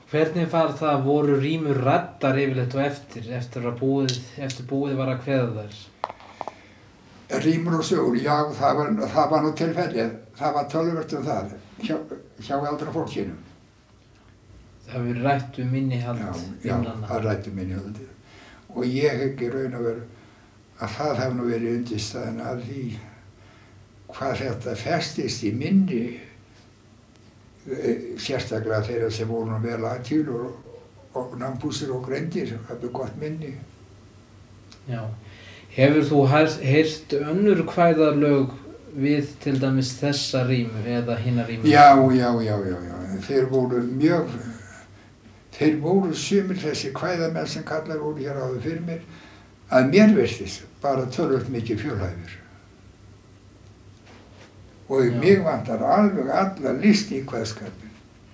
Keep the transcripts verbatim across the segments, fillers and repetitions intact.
Hvernig var það, voru rímur ræddar yfirleitt og eftir, eftir að búið, eftir búið var að kveða þær? Rímur og sögur, já, það var, það var nú tilfellið. Það var töluvert um það hjá, hjá eldra fólkinu. Það hefur rætt um innihald Já, já, himnanna. það rætti innihaldið. Og ég hygg í raun og veru að það hef nú verið undirstaðan að því hvað þetta festist í minni, sérstaklega þeirra sem voru nú vel aðtíl og, og nambúsir og grendir, hafðu gott minni. Já. Hefur þú heyrt önnur kvæðalög við til dæmis þessa rímu eða hinna rímu? Já, já, já, já, já. Þeir voru mjög, þeir voru sumir þessi kvæðamenn sem kallar voru hér áður fyrir mér, að mér virtist bara tölvöld mikið fjölhæfur. Og já. Mig vantar alveg alla list í kvæðskapin.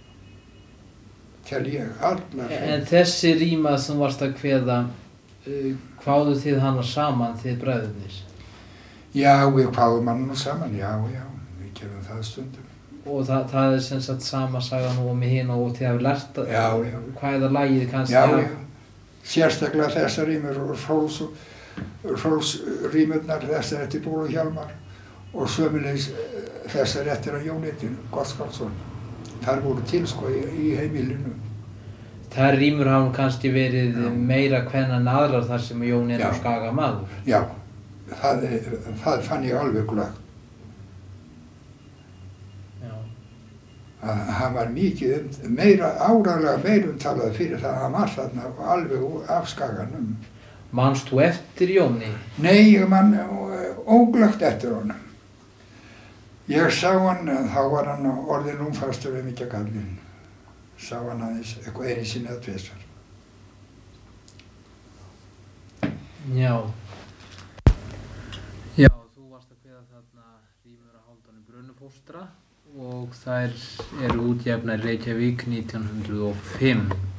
Til ég, alla. En þessi ríma sem varst að kveða, uh, kváðu þið hana saman, þið bræðurnir? Já, við kváðum hana nú saman, já, já, við gerum það stundum. Og það, það er sem sagt sama sagan og með hina og þið hafið lært að já, já. kvæða lagið kannski? Já, já, sérstaklega þessar rímur og hrólsrímurnar, þessar eftir Bólu Hjalmar og sömulegis þessar eftir að Jónitin Gottskálksson. Þar voru til sko í, í heimilinu. Þær rímur hafa kannski verið já. Meira kvenna en aðrar þar sem Jón er á Skaga maður. Já, það, það fann ég alveg glöggt. Já. Að hann var mikið, meira, áralega meira umtalað fyrir það að hann var þarna alveg af Skaganum. Manst þú eftir Jóni? Nei, ég man óglögt eftir honum. Ég sá hann, þá var hann orðinn rúmfastur um ekki að kallinn. Sá hann aðeins, eitthvað einu sinni eða tvisvar. Já. Já, þú varst að kveða þarna rímur af Hálfdáni Brunufóstra og þær eru útgefnar í Reykjavík nítján hundruð og fimm.